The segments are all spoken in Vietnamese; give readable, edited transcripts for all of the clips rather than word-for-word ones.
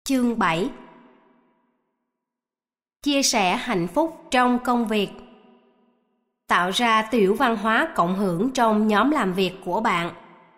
Chương 7. Chia sẻ hạnh phúc trong công việc. Tạo ra tiểu văn hóa cộng hưởng trong nhóm làm việc của bạn.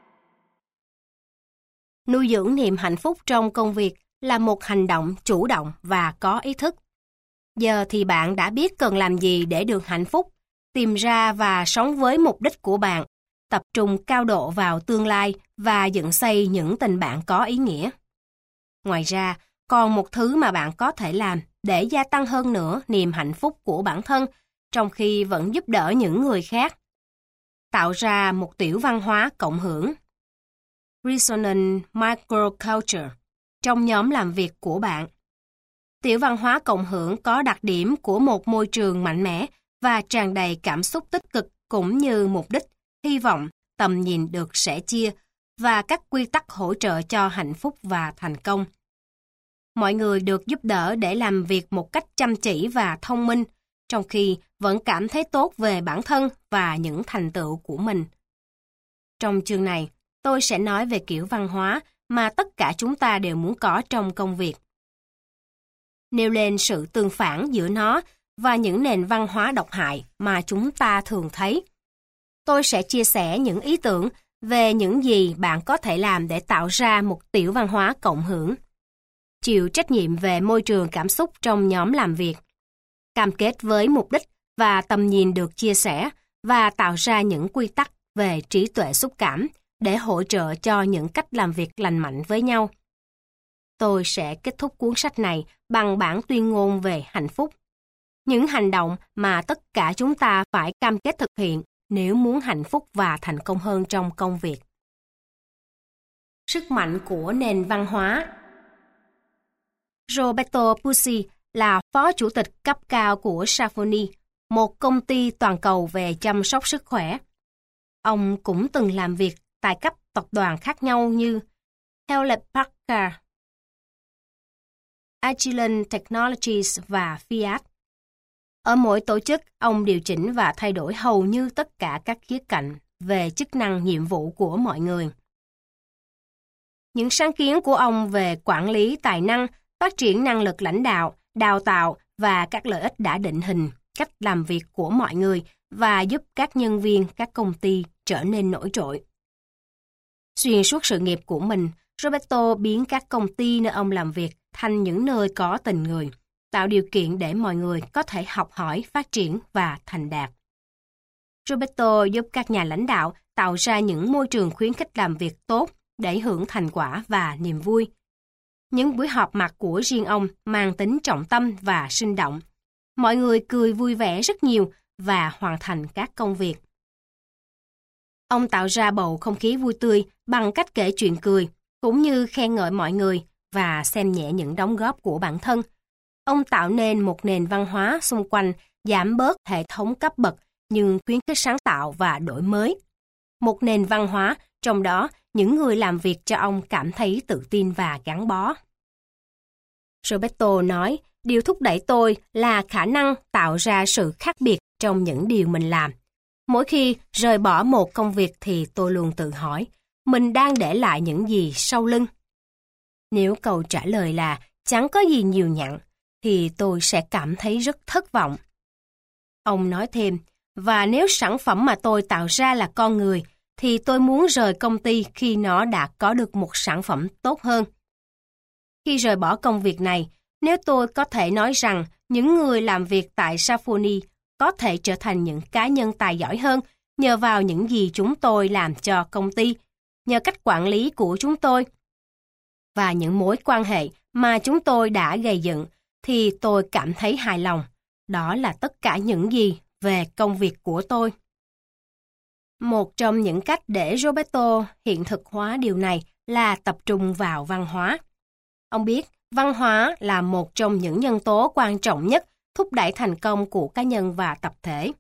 Nuôi dưỡng niềm hạnh phúc trong công việc là một hành động chủ động và có ý thức. Giờ thì bạn đã biết cần làm gì để được hạnh phúc, tìm ra và sống với mục đích của bạn, tập trung cao độ vào tương lai và dựng xây những tình bạn có ý nghĩa. Ngoài ra, còn một thứ mà bạn có thể làm để gia tăng hơn nữa niềm hạnh phúc của bản thân trong khi vẫn giúp đỡ những người khác. Tạo ra một tiểu văn hóa cộng hưởng. Resonant Microculture trong nhóm làm việc của bạn. Tiểu văn hóa cộng hưởng có đặc điểm của một môi trường mạnh mẽ và tràn đầy cảm xúc tích cực cũng như mục đích, hy vọng, tầm nhìn được sẻ chia và các quy tắc hỗ trợ cho hạnh phúc và thành công. Mọi người được giúp đỡ để làm việc một cách chăm chỉ và thông minh, trong khi vẫn cảm thấy tốt về bản thân và những thành tựu của mình. Trong chương này, tôi sẽ nói về kiểu văn hóa mà tất cả chúng ta đều muốn có trong công việc. Nêu lên sự tương phản giữa nó và những nền văn hóa độc hại mà chúng ta thường thấy. Tôi sẽ chia sẻ những ý tưởng về những gì bạn có thể làm để tạo ra một tiểu văn hóa cộng hưởng. Chịu trách nhiệm về môi trường cảm xúc trong nhóm làm việc. Cam kết với mục đích và tầm nhìn được chia sẻ và tạo ra những quy tắc về trí tuệ xúc cảm để hỗ trợ cho những cách làm việc lành mạnh với nhau. Tôi sẽ kết thúc cuốn sách này bằng bản tuyên ngôn về hạnh phúc. Những hành động mà tất cả chúng ta phải cam kết thực hiện nếu muốn hạnh phúc và thành công hơn trong công việc. Sức mạnh của nền văn hóa. Roberto Pucci là phó chủ tịch cấp cao của Safoni, một công ty toàn cầu về chăm sóc sức khỏe. Ông cũng từng làm việc tại các tập đoàn khác nhau như Hewlett-Packard, Agilent Technologies và Fiat. Ở mỗi tổ chức, ông điều chỉnh và thay đổi hầu như tất cả các khía cạnh về chức năng nhiệm vụ của mọi người. Những sáng kiến của ông về quản lý tài năng, phát triển năng lực lãnh đạo, đào tạo và các lợi ích đã định hình cách làm việc của mọi người và giúp các nhân viên các công ty trở nên nổi trội. Xuyên suốt sự nghiệp của mình, Roberto biến các công ty nơi ông làm việc thành những nơi có tình người, tạo điều kiện để mọi người có thể học hỏi, phát triển và thành đạt. Roberto giúp các nhà lãnh đạo tạo ra những môi trường khuyến khích làm việc tốt để hưởng thành quả và niềm vui. Những buổi họp mặt của riêng ông mang tính trọng tâm và sinh động. Mọi người cười vui vẻ rất nhiều và hoàn thành các công việc. Ông tạo ra bầu không khí vui tươi bằng cách kể chuyện cười, cũng như khen ngợi mọi người và xem nhẹ những đóng góp của bản thân. Ông tạo nên một nền văn hóa xung quanh giảm bớt hệ thống cấp bậc nhưng khuyến khích sáng tạo và đổi mới. Một nền văn hóa, trong đó những người làm việc cho ông cảm thấy tự tin và gắn bó. Roberto nói, điều thúc đẩy tôi là khả năng tạo ra sự khác biệt trong những điều mình làm. Mỗi khi rời bỏ một công việc thì tôi luôn tự hỏi, mình đang để lại những gì sau lưng? Nếu câu trả lời là chẳng có gì nhiều nhặn, thì tôi sẽ cảm thấy rất thất vọng. Ông nói thêm, và nếu sản phẩm mà tôi tạo ra là con người, thì tôi muốn rời công ty khi nó đã có được một sản phẩm tốt hơn. Khi rời bỏ công việc này, nếu tôi có thể nói rằng những người làm việc tại Safoni có thể trở thành những cá nhân tài giỏi hơn nhờ vào những gì chúng tôi làm cho công ty, nhờ cách quản lý của chúng tôi và những mối quan hệ mà chúng tôi đã gây dựng, thì tôi cảm thấy hài lòng. Đó là tất cả những gì về công việc của tôi. Một trong những cách để Roberto hiện thực hóa điều này là tập trung vào văn hóa. Ông biết văn hóa là một trong những nhân tố quan trọng nhất thúc đẩy thành công của cá nhân và tập thể.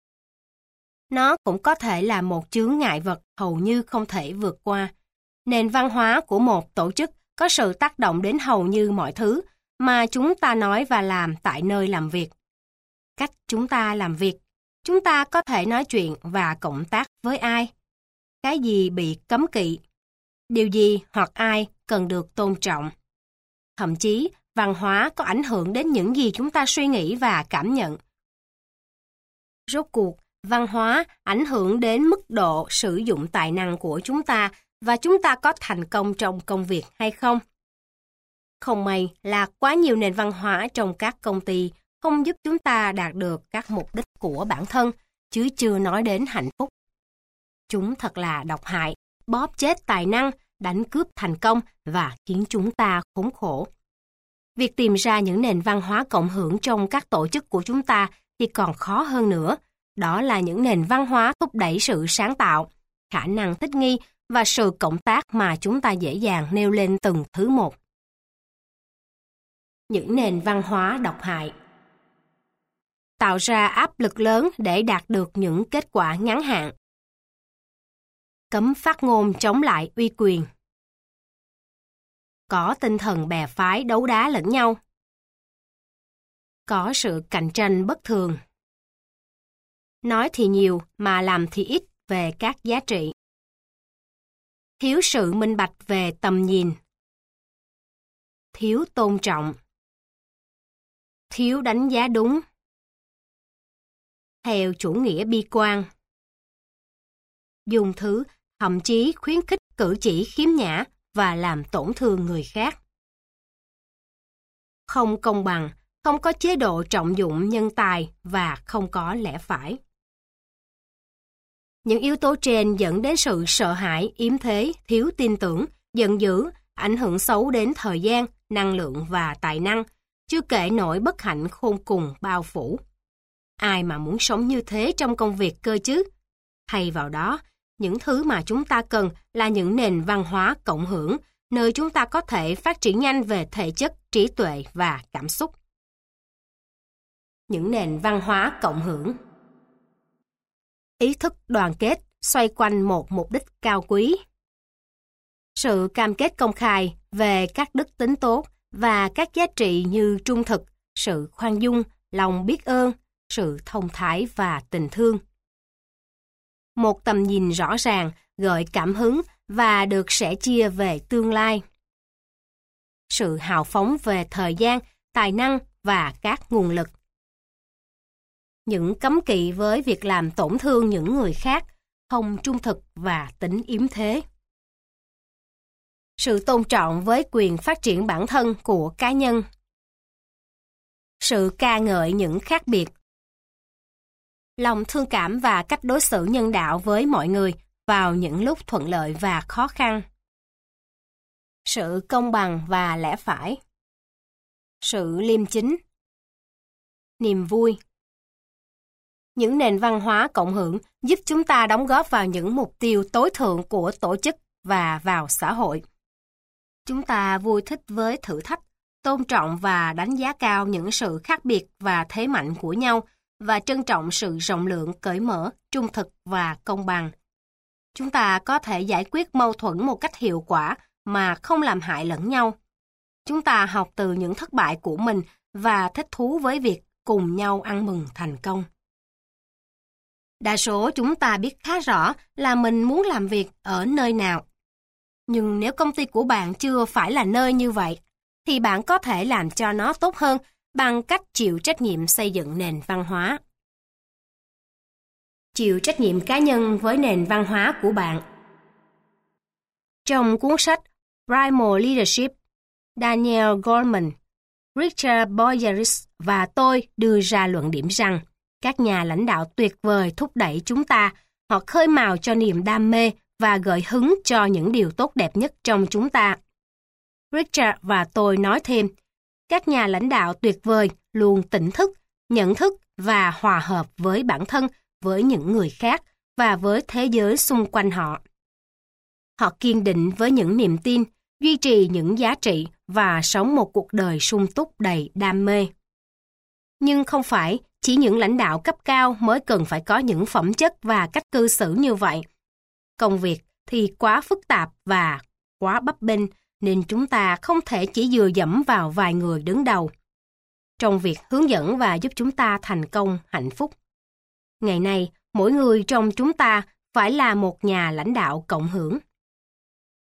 Nó cũng có thể là một chướng ngại vật hầu như không thể vượt qua. Nền văn hóa của một tổ chức có sự tác động đến hầu như mọi thứ mà chúng ta nói và làm tại nơi làm việc. Cách chúng ta làm việc, chúng ta có thể nói chuyện và cộng tác với ai? Cái gì bị cấm kỵ? Điều gì hoặc ai cần được tôn trọng? Thậm chí, văn hóa có ảnh hưởng đến những gì chúng ta suy nghĩ và cảm nhận. Rốt cuộc, văn hóa ảnh hưởng đến mức độ sử dụng tài năng của chúng ta và chúng ta có thành công trong công việc hay không. Không may là quá nhiều nền văn hóa trong các công ty không giúp chúng ta đạt được các mục đích của bản thân, chứ chưa nói đến hạnh phúc. Chúng thật là độc hại, bóp chết tài năng, đánh cướp thành công và khiến chúng ta khốn khổ. Việc tìm ra những nền văn hóa cộng hưởng trong các tổ chức của chúng ta thì còn khó hơn nữa. Đó là những nền văn hóa thúc đẩy sự sáng tạo, khả năng thích nghi và sự cộng tác mà chúng ta dễ dàng nêu lên từng thứ một. Những nền văn hóa độc hại tạo ra áp lực lớn để đạt được những kết quả ngắn hạn. Cấm phát ngôn chống lại uy quyền. Có tinh thần bè phái đấu đá lẫn nhau. Có sự cạnh tranh bất thường. Nói thì nhiều mà làm thì ít về các giá trị. Thiếu sự minh bạch về tầm nhìn. Thiếu tôn trọng. Thiếu đánh giá đúng. Theo chủ nghĩa bi quan. Dùng thứ, thậm chí khuyến khích cử chỉ khiếm nhã và làm tổn thương người khác. Không công bằng, không có chế độ trọng dụng nhân tài và không có lẽ phải. Những yếu tố trên dẫn đến sự sợ hãi, yếm thế, thiếu tin tưởng, giận dữ, ảnh hưởng xấu đến thời gian, năng lượng và tài năng, chưa kể nỗi bất hạnh khôn cùng bao phủ. Ai mà muốn sống như thế trong công việc cơ chứ? Thay vào đó, những thứ mà chúng ta cần là những nền văn hóa cộng hưởng, nơi chúng ta có thể phát triển nhanh về thể chất, trí tuệ và cảm xúc. Những nền văn hóa cộng hưởng. Ý thức đoàn kết xoay quanh một mục đích cao quý. Sự cam kết công khai về các đức tính tốt và các giá trị như trung thực, sự khoan dung, lòng biết ơn, sự thông thái và tình thương. Một tầm nhìn rõ ràng, gợi cảm hứng và được sẻ chia về tương lai. Sự hào phóng về thời gian, tài năng và các nguồn lực. Những cấm kỵ với việc làm tổn thương những người khác, không trung thực và tính yếm thế. Sự tôn trọng với quyền phát triển bản thân của cá nhân. Sự ca ngợi những khác biệt. Lòng thương cảm và cách đối xử nhân đạo với mọi người vào những lúc thuận lợi và khó khăn. Sự công bằng và lẽ phải. Sự liêm chính. Niềm vui. Những nền văn hóa cộng hưởng giúp chúng ta đóng góp vào những mục tiêu tối thượng của tổ chức và vào xã hội. Chúng ta vui thích với thử thách, tôn trọng và đánh giá cao những sự khác biệt và thế mạnh của nhau, và trân trọng sự rộng lượng, cởi mở, trung thực và công bằng. Chúng ta có thể giải quyết mâu thuẫn một cách hiệu quả mà không làm hại lẫn nhau. Chúng ta học từ những thất bại của mình và thích thú với việc cùng nhau ăn mừng thành công. Đa số chúng ta biết khá rõ là mình muốn làm việc ở nơi nào. Nhưng nếu công ty của bạn chưa phải là nơi như vậy, thì bạn có thể làm cho nó tốt hơn bằng cách chịu trách nhiệm xây dựng nền văn hóa. Chịu trách nhiệm cá nhân với nền văn hóa của bạn. Trong cuốn sách Primal Leadership, Daniel Goleman, Richard Boyaris và tôi đưa ra luận điểm rằng các nhà lãnh đạo tuyệt vời thúc đẩy chúng ta, họ khơi mào cho niềm đam mê và gợi hứng cho những điều tốt đẹp nhất trong chúng ta. Richard và tôi nói thêm, các nhà lãnh đạo tuyệt vời luôn tỉnh thức, nhận thức và hòa hợp với bản thân, với những người khác và với thế giới xung quanh họ. Họ kiên định với những niềm tin, duy trì những giá trị và sống một cuộc đời sung túc đầy đam mê. Nhưng không phải chỉ những lãnh đạo cấp cao mới cần phải có những phẩm chất và cách cư xử như vậy. Công việc thì quá phức tạp và quá bấp bênh, nên chúng ta không thể chỉ dựa dẫm vào vài người đứng đầu trong việc hướng dẫn và giúp chúng ta thành công, hạnh phúc. Ngày nay, mỗi người trong chúng ta phải là một nhà lãnh đạo cộng hưởng.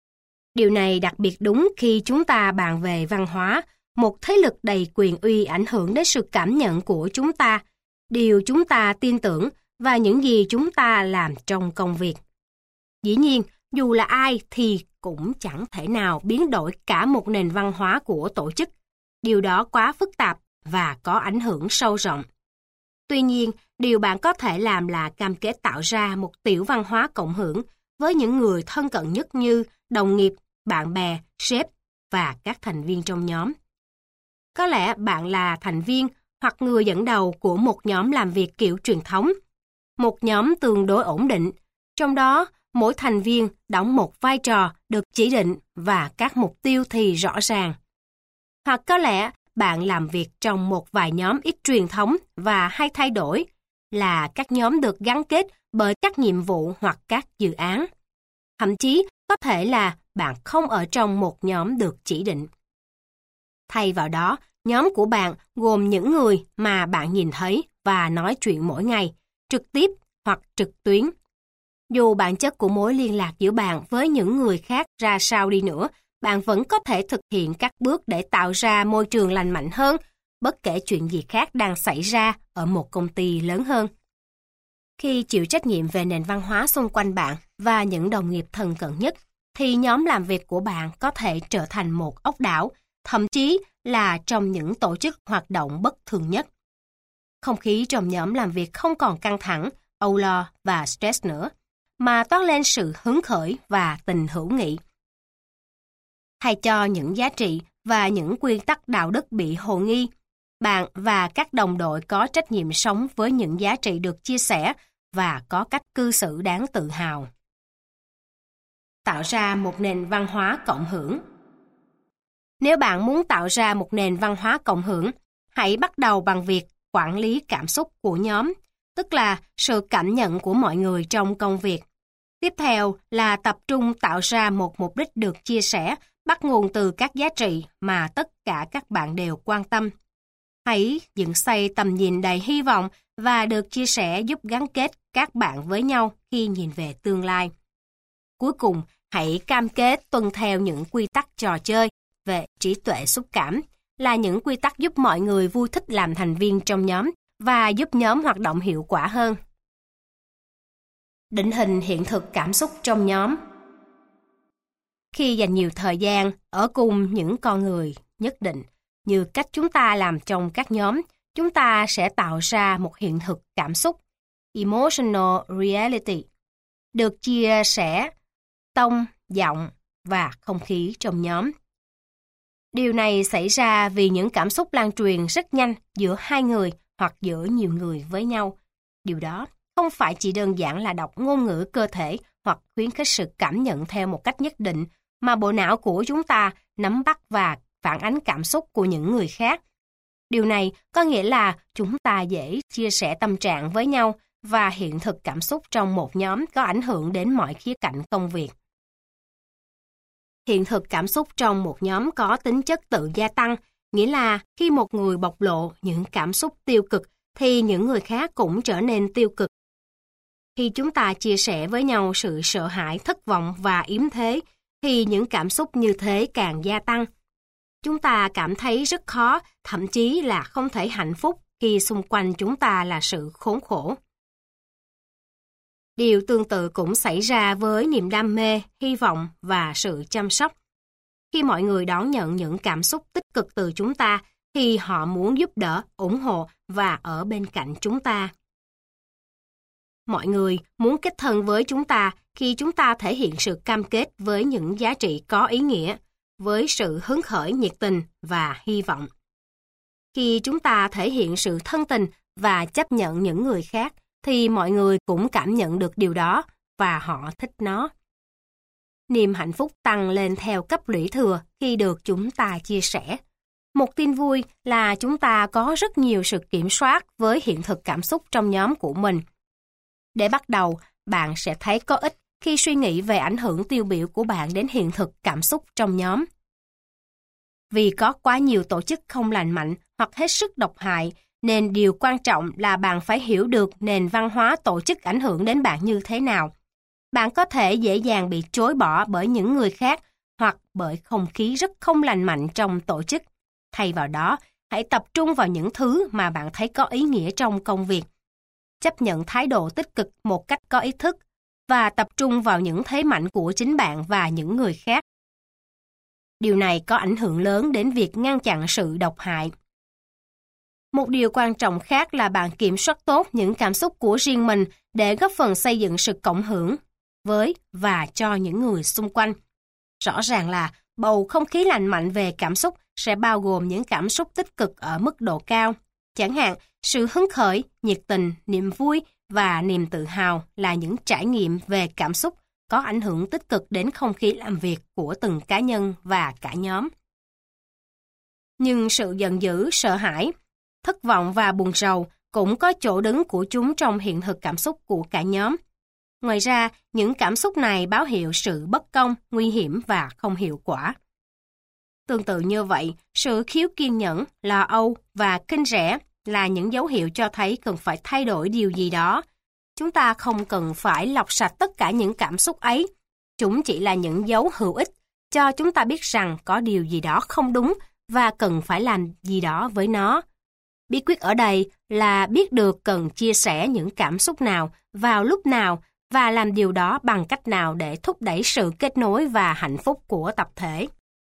Điều này đặc biệt đúng khi chúng ta bàn về văn hóa, một thế lực đầy quyền uy ảnh hưởng đến sự cảm nhận của chúng ta, điều chúng ta tin tưởng và những gì chúng ta làm trong công việc. Dĩ nhiên, dù là ai thì cũng chẳng thể nào biến đổi cả một nền văn hóa của tổ chức. Điều đó quá phức tạp và có ảnh hưởng sâu rộng. Tuy nhiên, điều bạn có thể làm là cam kết tạo ra một tiểu văn hóa cộng hưởng với những người thân cận nhất như đồng nghiệp, bạn bè, sếp và các thành viên trong nhóm. Có lẽ bạn là thành viên hoặc người dẫn đầu của một nhóm làm việc kiểu truyền thống, một nhóm tương đối ổn định, trong đó mỗi thành viên đóng một vai trò được chỉ định và các mục tiêu thì rõ ràng. Hoặc có lẽ bạn làm việc trong một vài nhóm ít truyền thống và hay thay đổi, là các nhóm được gắn kết bởi các nhiệm vụ hoặc các dự án. Thậm chí có thể là bạn không ở trong một nhóm được chỉ định. Thay vào đó, nhóm của bạn gồm những người mà bạn nhìn thấy và nói chuyện mỗi ngày, trực tiếp hoặc trực tuyến. Dù bản chất của mối liên lạc giữa bạn với những người khác ra sao đi nữa, bạn vẫn có thể thực hiện các bước để tạo ra môi trường lành mạnh hơn, bất kể chuyện gì khác đang xảy ra ở một công ty lớn hơn. Khi chịu trách nhiệm về nền văn hóa xung quanh bạn và những đồng nghiệp thân cận nhất, thì nhóm làm việc của bạn có thể trở thành một ốc đảo, thậm chí là trong những tổ chức hoạt động bất thường nhất. Không khí trong nhóm làm việc không còn căng thẳng, âu lo và stress nữa, mà toát lên sự hứng khởi và tình hữu nghị. Thay cho những giá trị và những quy tắc đạo đức bị hồ nghi, bạn và các đồng đội có trách nhiệm sống với những giá trị được chia sẻ và có cách cư xử đáng tự hào. Tạo ra một nền văn hóa cộng hưởng. Nếu bạn muốn tạo ra một nền văn hóa cộng hưởng, hãy bắt đầu bằng việc quản lý cảm xúc của nhóm, tức là sự cảm nhận của mọi người trong công việc. Tiếp theo là tập trung tạo ra một mục đích được chia sẻ, bắt nguồn từ các giá trị mà tất cả các bạn đều quan tâm. Hãy dựng xây tầm nhìn đầy hy vọng và được chia sẻ giúp gắn kết các bạn với nhau khi nhìn về tương lai. Cuối cùng, hãy cam kết tuân theo những quy tắc trò chơi về trí tuệ xúc cảm, là những quy tắc giúp mọi người vui thích làm thành viên trong nhóm và giúp nhóm hoạt động hiệu quả hơn. Định hình hiện thực cảm xúc trong nhóm. Khi dành nhiều thời gian ở cùng những con người nhất định, như cách chúng ta làm trong các nhóm, chúng ta sẽ tạo ra một hiện thực cảm xúc, emotional reality, được chia sẻ tông, giọng và không khí trong nhóm. Điều này xảy ra vì những cảm xúc lan truyền rất nhanh giữa hai người hoặc giữa nhiều người với nhau. Điều đó không phải chỉ đơn giản là đọc ngôn ngữ cơ thể hoặc khuyến khích sự cảm nhận theo một cách nhất định, mà bộ não của chúng ta nắm bắt và phản ánh cảm xúc của những người khác. Điều này có nghĩa là chúng ta dễ chia sẻ tâm trạng với nhau và hiện thực cảm xúc trong một nhóm có ảnh hưởng đến mọi khía cạnh công việc. Hiện thực cảm xúc trong một nhóm có tính chất tự gia tăng, nghĩa là khi một người bộc lộ những cảm xúc tiêu cực thì những người khác cũng trở nên tiêu cực. Khi chúng ta chia sẻ với nhau sự sợ hãi, thất vọng và yếm thế, thì những cảm xúc như thế càng gia tăng. Chúng ta cảm thấy rất khó, thậm chí là không thể hạnh phúc khi xung quanh chúng ta là sự khốn khổ. Điều tương tự cũng xảy ra với niềm đam mê, hy vọng và sự chăm sóc. Khi mọi người đón nhận những cảm xúc tích cực từ chúng ta, thì họ muốn giúp đỡ, ủng hộ và ở bên cạnh chúng ta. Mọi người muốn kết thân với chúng ta khi chúng ta thể hiện sự cam kết với những giá trị có ý nghĩa, với sự hứng khởi, nhiệt tình và hy vọng. Khi chúng ta thể hiện sự thân tình và chấp nhận những người khác, thì mọi người cũng cảm nhận được điều đó và họ thích nó. Niềm hạnh phúc tăng lên theo cấp lũy thừa khi được chúng ta chia sẻ. Một tin vui là chúng ta có rất nhiều sự kiểm soát với hiện thực cảm xúc trong nhóm của mình. Để bắt đầu, bạn sẽ thấy có ích khi suy nghĩ về ảnh hưởng tiêu biểu của bạn đến hiện thực cảm xúc trong nhóm. Vì có quá nhiều tổ chức không lành mạnh hoặc hết sức độc hại, nên điều quan trọng là bạn phải hiểu được nền văn hóa tổ chức ảnh hưởng đến bạn như thế nào. Bạn có thể dễ dàng bị chối bỏ bởi những người khác hoặc bởi không khí rất không lành mạnh trong tổ chức. Thay vào đó, hãy tập trung vào những thứ mà bạn thấy có ý nghĩa trong công việc. Chấp nhận thái độ tích cực một cách có ý thức và tập trung vào những thế mạnh của chính bạn và những người khác. Điều này có ảnh hưởng lớn đến việc ngăn chặn sự độc hại. Một điều quan trọng khác là bạn kiểm soát tốt những cảm xúc của riêng mình để góp phần xây dựng sự cộng hưởng với và cho những người xung quanh. Rõ ràng là bầu không khí lành mạnh về cảm xúc sẽ bao gồm những cảm xúc tích cực ở mức độ cao. Chẳng hạn, sự hứng khởi, nhiệt tình, niềm vui và niềm tự hào là những trải nghiệm về cảm xúc có ảnh hưởng tích cực đến không khí làm việc của từng cá nhân và cả nhóm. Nhưng sự giận dữ, sợ hãi, thất vọng và buồn rầu cũng có chỗ đứng của chúng trong hiện thực cảm xúc của cả nhóm. Ngoài ra, những cảm xúc này báo hiệu sự bất công, nguy hiểm và không hiệu quả. Tương tự như vậy, sự thiếu kiên nhẫn, lo âu và kinh rẻ là những dấu hiệu cho thấy cần phải thay đổi điều gì đó. Chúng ta không cần phải lọc sạch tất cả những cảm xúc ấy. Chúng chỉ là những dấu hữu ích cho chúng ta biết rằng có điều gì đó không đúng và cần phải làm gì đó với nó. Bí quyết ở đây là biết được cần chia sẻ những cảm xúc nào, vào lúc nào và làm điều đó bằng cách nào để thúc đẩy sự kết nối và hạnh phúc của tập thể.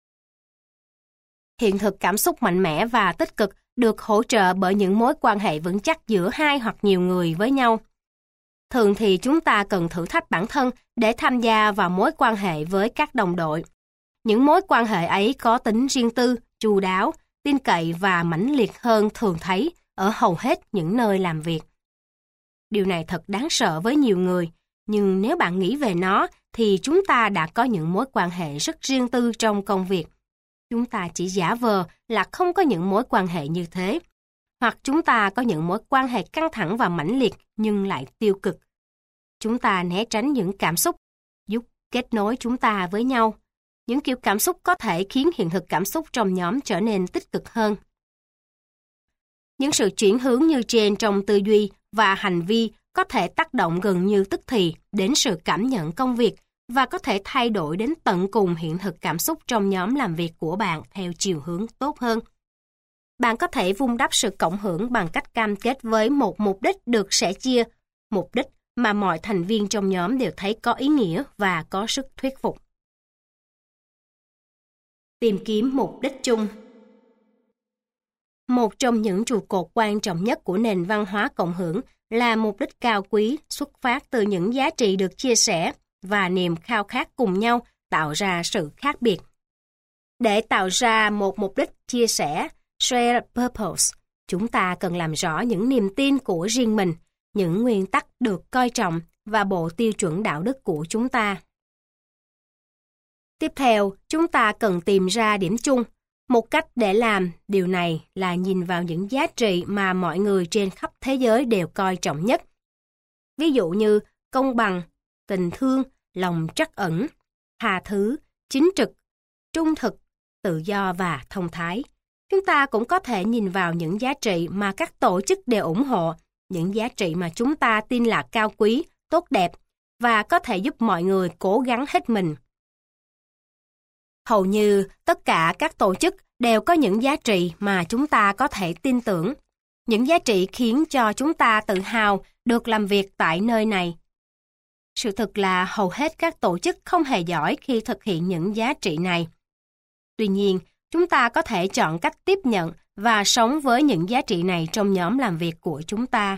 Hiện thực cảm xúc mạnh mẽ và tích cực được hỗ trợ bởi những mối quan hệ vững chắc giữa hai hoặc nhiều người với nhau. Thường thì chúng ta cần thử thách bản thân để tham gia vào mối quan hệ với các đồng đội. Những mối quan hệ ấy có tính riêng tư, chu đáo, tin cậy và mãnh liệt hơn thường thấy ở hầu hết những nơi làm việc. Điều này thật đáng sợ với nhiều người, nhưng nếu bạn nghĩ về nó thì chúng ta đã có những mối quan hệ rất riêng tư trong công việc. Chúng ta chỉ giả vờ là không có những mối quan hệ như thế. Hoặc chúng ta có những mối quan hệ căng thẳng và mãnh liệt nhưng lại tiêu cực. Chúng ta né tránh những cảm xúc, giúp kết nối chúng ta với nhau. Những kiểu cảm xúc có thể khiến hiện thực cảm xúc trong nhóm trở nên tích cực hơn. Những sự chuyển hướng như trên trong tư duy và hành vi có thể tác động gần như tức thì đến sự cảm nhận công việc và có thể thay đổi đến tận cùng hiện thực cảm xúc trong nhóm làm việc của bạn theo chiều hướng tốt hơn. Bạn có thể vun đắp sự cộng hưởng bằng cách cam kết với một mục đích được sẻ chia, mục đích mà mọi thành viên trong nhóm đều thấy có ý nghĩa và có sức thuyết phục. Tìm kiếm mục đích chung. Một trong những trụ cột quan trọng nhất của nền văn hóa cộng hưởng là mục đích cao quý xuất phát từ những giá trị được chia sẻ và niềm khao khát cùng nhau tạo ra sự khác biệt. Để tạo ra một mục đích chia sẻ, shared purpose, chúng ta cần làm rõ những niềm tin của riêng mình, những nguyên tắc được coi trọng và bộ tiêu chuẩn đạo đức của chúng ta. Tiếp theo, chúng ta cần tìm ra điểm chung. Một cách để làm điều này là nhìn vào những giá trị mà mọi người trên khắp thế giới đều coi trọng nhất. Ví dụ như công bằng, tình thương, lòng trắc ẩn, tha thứ, chính trực, trung thực, tự do và thông thái. Chúng ta cũng có thể nhìn vào những giá trị mà các tổ chức đều ủng hộ, những giá trị mà chúng ta tin là cao quý, tốt đẹp và có thể giúp mọi người cố gắng hết mình. Hầu như tất cả các tổ chức đều có những giá trị mà chúng ta có thể tin tưởng. Những giá trị khiến cho chúng ta tự hào được làm việc tại nơi này. Sự thật là hầu hết các tổ chức không hề giỏi khi thực hiện những giá trị này. Tuy nhiên, chúng ta có thể chọn cách tiếp nhận và sống với những giá trị này trong nhóm làm việc của chúng ta.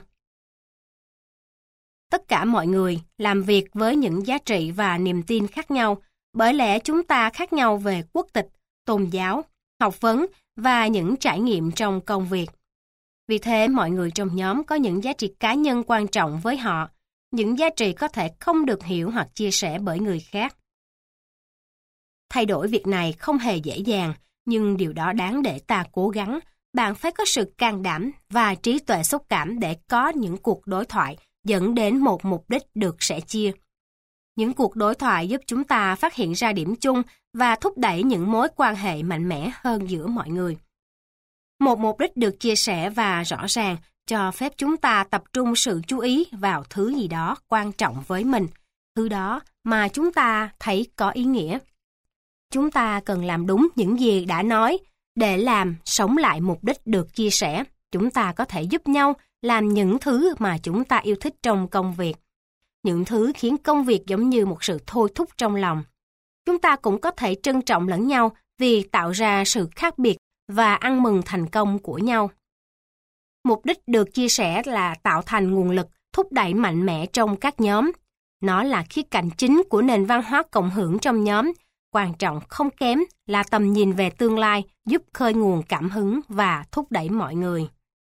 Tất cả mọi người làm việc với những giá trị và niềm tin khác nhau, bởi lẽ chúng ta khác nhau về quốc tịch, tôn giáo, học vấn và những trải nghiệm trong công việc. Vì thế, mọi người trong nhóm có những giá trị cá nhân quan trọng với họ, những giá trị có thể không được hiểu hoặc chia sẻ bởi người khác. Thay đổi việc này không hề dễ dàng, nhưng điều đó đáng để ta cố gắng. Bạn phải có sự can đảm và trí tuệ xúc cảm để có những cuộc đối thoại dẫn đến một mục đích được sẻ chia. Những cuộc đối thoại giúp chúng ta phát hiện ra điểm chung và thúc đẩy những mối quan hệ mạnh mẽ hơn giữa mọi người. Một mục đích được chia sẻ và rõ ràng cho phép chúng ta tập trung sự chú ý vào thứ gì đó quan trọng với mình, thứ đó mà chúng ta thấy có ý nghĩa. Chúng ta cần làm đúng những gì đã nói để làm sống lại mục đích được chia sẻ. Chúng ta có thể giúp nhau làm những thứ mà chúng ta yêu thích trong công việc. Những thứ khiến công việc giống như một sự thôi thúc trong lòng. Chúng ta cũng có thể trân trọng lẫn nhau vì tạo ra sự khác biệt và ăn mừng thành công của nhau. Mục đích được chia sẻ là tạo thành nguồn lực thúc đẩy mạnh mẽ trong các nhóm. Nó là khía cạnh chính của nền văn hóa cộng hưởng trong nhóm. Quan trọng không kém là tầm nhìn về tương lai giúp khơi nguồn cảm hứng và thúc đẩy mọi người.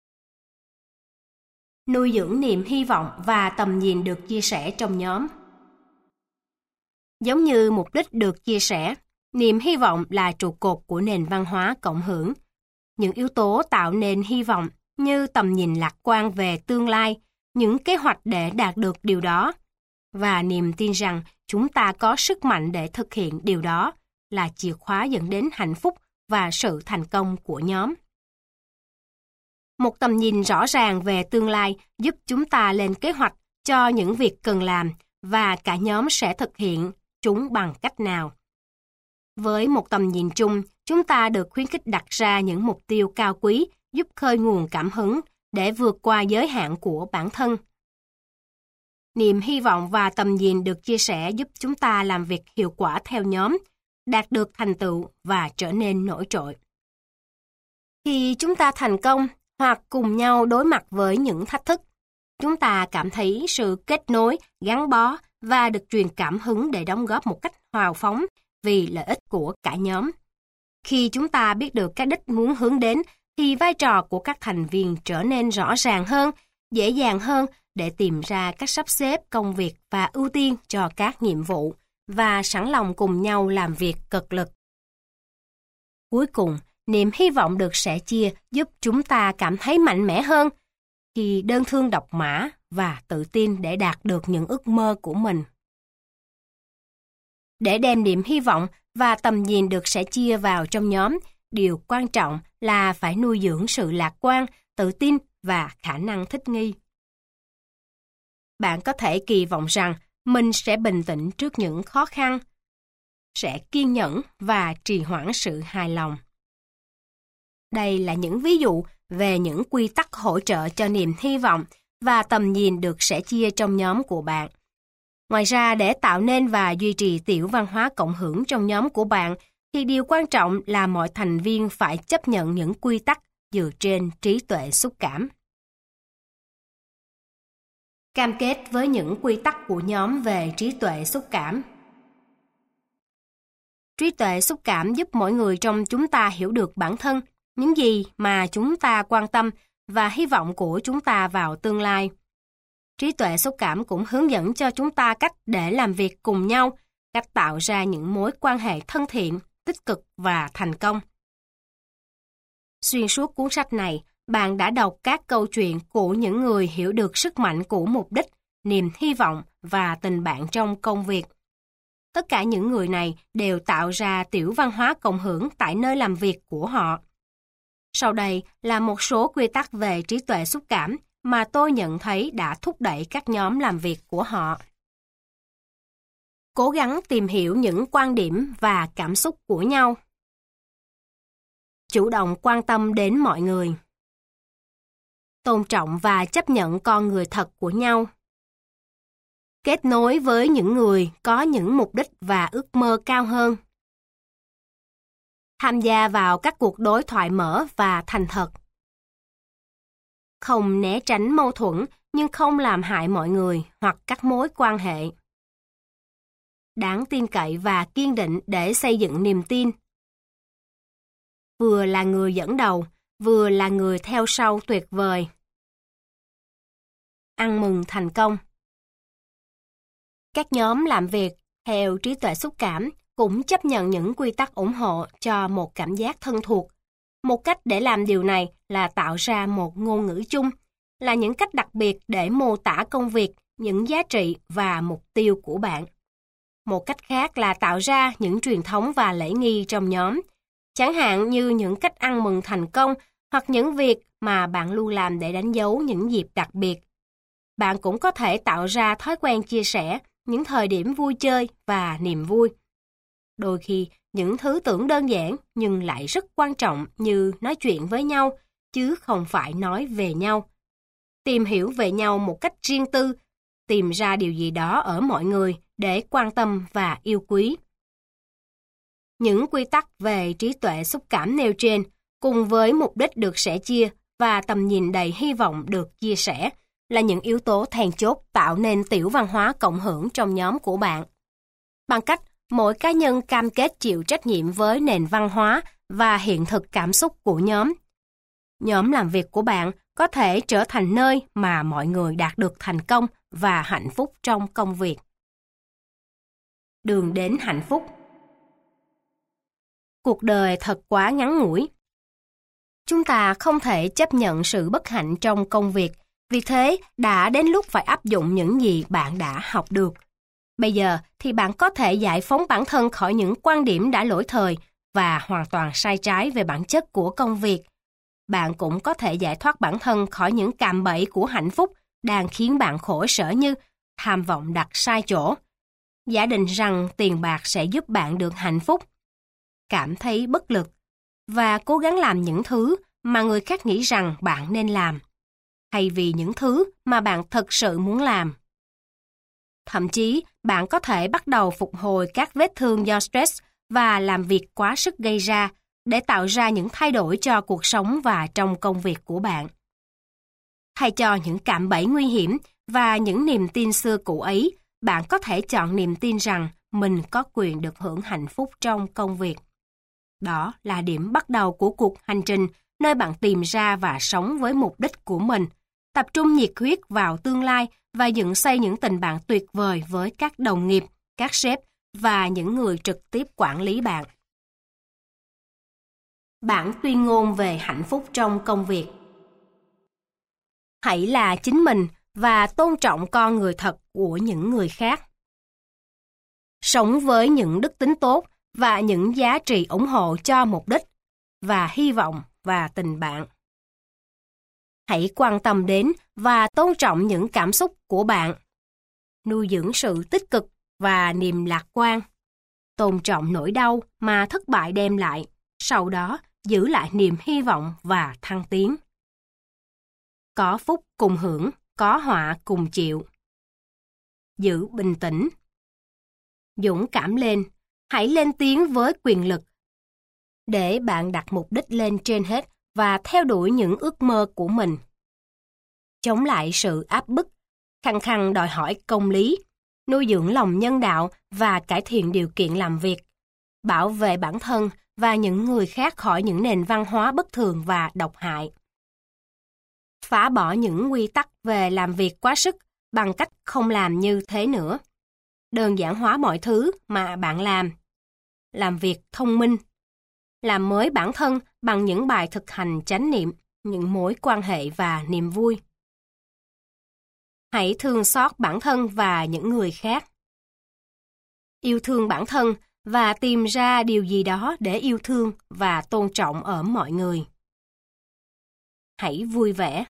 Nuôi dưỡng niềm hy vọng và tầm nhìn được chia sẻ trong nhóm. Giống như mục đích được chia sẻ, niềm hy vọng là trụ cột của nền văn hóa cộng hưởng. Những yếu tố tạo nên hy vọng như tầm nhìn lạc quan về tương lai, những kế hoạch để đạt được điều đó, và niềm tin rằng chúng ta có sức mạnh để thực hiện điều đó là chìa khóa dẫn đến hạnh phúc và sự thành công của nhóm. Một tầm nhìn rõ ràng về tương lai giúp chúng ta lên kế hoạch cho những việc cần làm và cả nhóm sẽ thực hiện chúng bằng cách nào. Với một tầm nhìn chung, chúng ta được khuyến khích đặt ra những mục tiêu cao quý giúp khơi nguồn cảm hứng để vượt qua giới hạn của bản thân. Niềm hy vọng và tầm nhìn được chia sẻ giúp chúng ta làm việc hiệu quả theo nhóm, đạt được thành tựu và trở nên nổi trội. Khi chúng ta thành công hoặc cùng nhau đối mặt với những thách thức, chúng ta cảm thấy sự kết nối, gắn bó và được truyền cảm hứng để đóng góp một cách hào phóng vì lợi ích của cả nhóm. Khi chúng ta biết được cái đích muốn hướng đến, thì vai trò của các thành viên trở nên rõ ràng hơn, dễ dàng hơn để tìm ra cách sắp xếp công việc và ưu tiên cho các nhiệm vụ, và sẵn lòng cùng nhau làm việc cực lực. Cuối cùng, niềm hy vọng được sẻ chia giúp chúng ta cảm thấy mạnh mẽ hơn khi đơn thương độc mã và tự tin để đạt được những ước mơ của mình. Để đem niềm hy vọng và tầm nhìn được sẻ chia vào trong nhóm, điều quan trọng là phải nuôi dưỡng sự lạc quan, tự tin và khả năng thích nghi. Bạn có thể kỳ vọng rằng mình sẽ bình tĩnh trước những khó khăn, sẽ kiên nhẫn và trì hoãn sự hài lòng. Đây là những ví dụ về những quy tắc hỗ trợ cho niềm hy vọng và tầm nhìn được sẻ chia trong nhóm của bạn. Ngoài ra, để tạo nên và duy trì tiểu văn hóa cộng hưởng trong nhóm của bạn, thì điều quan trọng là mọi thành viên phải chấp nhận những quy tắc dựa trên trí tuệ xúc cảm. Cam kết với những quy tắc của nhóm về trí tuệ xúc cảm. Trí tuệ xúc cảm giúp mỗi người trong chúng ta hiểu được bản thân, những gì mà chúng ta quan tâm và hy vọng của chúng ta vào tương lai. Trí tuệ xúc cảm cũng hướng dẫn cho chúng ta cách để làm việc cùng nhau, cách tạo ra những mối quan hệ thân thiện, tích cực và thành công. Xuyên suốt cuốn sách này, bạn đã đọc các câu chuyện của những người hiểu được sức mạnh của mục đích, niềm hy vọng và tình bạn trong công việc. Tất cả những người này đều tạo ra tiểu văn hóa cộng hưởng tại nơi làm việc của họ. Sau đây là một số quy tắc về trí tuệ xúc cảm mà tôi nhận thấy đã thúc đẩy các nhóm làm việc của họ. Cố gắng tìm hiểu những quan điểm và cảm xúc của nhau. Chủ động quan tâm đến mọi người. Tôn trọng và chấp nhận con người thật của nhau. Kết nối với những người có những mục đích và ước mơ cao hơn. Tham gia vào các cuộc đối thoại mở và thành thật. Không né tránh mâu thuẫn nhưng không làm hại mọi người hoặc các mối quan hệ. Đáng tin cậy và kiên định để xây dựng niềm tin. Vừa là người dẫn đầu, vừa là người theo sau tuyệt vời. Ăn mừng thành công. Các nhóm làm việc theo trí tuệ xúc cảm cũng chấp nhận những quy tắc ủng hộ cho một cảm giác thân thuộc. Một cách để làm điều này là tạo ra một ngôn ngữ chung, là những cách đặc biệt để mô tả công việc, những giá trị và mục tiêu của bạn. Một cách khác là tạo ra những truyền thống và lễ nghi trong nhóm, chẳng hạn như những cách ăn mừng thành công hoặc những việc mà bạn luôn làm để đánh dấu những dịp đặc biệt. Bạn cũng có thể tạo ra thói quen chia sẻ những thời điểm vui chơi và niềm vui. Đôi khi, những thứ tưởng đơn giản nhưng lại rất quan trọng như nói chuyện với nhau, chứ không phải nói về nhau. Tìm hiểu về nhau một cách riêng tư, tìm ra điều gì đó ở mọi người để quan tâm và yêu quý. Những quy tắc về trí tuệ xúc cảm nêu trên, cùng với mục đích được sẻ chia và tầm nhìn đầy hy vọng được chia sẻ, là những yếu tố then chốt tạo nên tiểu văn hóa cộng hưởng trong nhóm của bạn. Bằng cách mỗi cá nhân cam kết chịu trách nhiệm với nền văn hóa và hiện thực cảm xúc của nhóm. Nhóm làm việc của bạn có thể trở thành nơi mà mọi người đạt được thành công và hạnh phúc trong công việc. Đường đến hạnh phúc. Cuộc đời thật quá ngắn ngủi. Chúng ta không thể chấp nhận sự bất hạnh trong công việc, vì thế đã đến lúc phải áp dụng những gì bạn đã học được. Bây giờ thì bạn có thể giải phóng bản thân khỏi những quan điểm đã lỗi thời và hoàn toàn sai trái về bản chất của công việc. Bạn cũng có thể giải thoát bản thân khỏi những cạm bẫy của hạnh phúc đang khiến bạn khổ sở như tham vọng đặt sai chỗ, giả định rằng tiền bạc sẽ giúp bạn được hạnh phúc, cảm thấy bất lực và cố gắng làm những thứ mà người khác nghĩ rằng bạn nên làm, thay vì những thứ mà bạn thực sự muốn làm. Thậm chí, bạn có thể bắt đầu phục hồi các vết thương do stress và làm việc quá sức gây ra để tạo ra những thay đổi cho cuộc sống và trong công việc của bạn. Thay cho những cạm bẫy nguy hiểm và những niềm tin xưa cũ ấy, bạn có thể chọn niềm tin rằng mình có quyền được hưởng hạnh phúc trong công việc. Đó là điểm bắt đầu của cuộc hành trình nơi bạn tìm ra và sống với mục đích của mình, tập trung nhiệt huyết vào tương lai và dựng xây những tình bạn tuyệt vời với các đồng nghiệp, các sếp và những người trực tiếp quản lý bạn. Bản tuyên ngôn về hạnh phúc trong công việc. Hãy là chính mình và tôn trọng con người thật của những người khác. Sống với những đức tính tốt và những giá trị ủng hộ cho mục đích và hy vọng và tình bạn. Hãy quan tâm đến và tôn trọng những cảm xúc của bạn. Nuôi dưỡng sự tích cực và niềm lạc quan. Tôn trọng nỗi đau mà thất bại đem lại, sau đó giữ lại niềm hy vọng và thăng tiến. Có phúc cùng hưởng, có họa cùng chịu. Giữ bình tĩnh. Dũng cảm lên, hãy lên tiếng với quyền lực. Để bạn đặt mục đích lên trên hết và theo đuổi những ước mơ của mình. Chống lại sự áp bức, khăng khăng đòi hỏi công lý, nuôi dưỡng lòng nhân đạo và cải thiện điều kiện làm việc, bảo vệ bản thân và những người khác khỏi những nền văn hóa bất thường và độc hại. Phá bỏ những quy tắc về làm việc quá sức bằng cách không làm như thế nữa. Đơn giản hóa mọi thứ mà bạn làm việc thông minh, làm mới bản thân bằng những bài thực hành chánh niệm, những mối quan hệ và niềm vui. Hãy thương xót bản thân và những người khác. Yêu thương bản thân và tìm ra điều gì đó để yêu thương và tôn trọng ở mọi người. Hãy vui vẻ.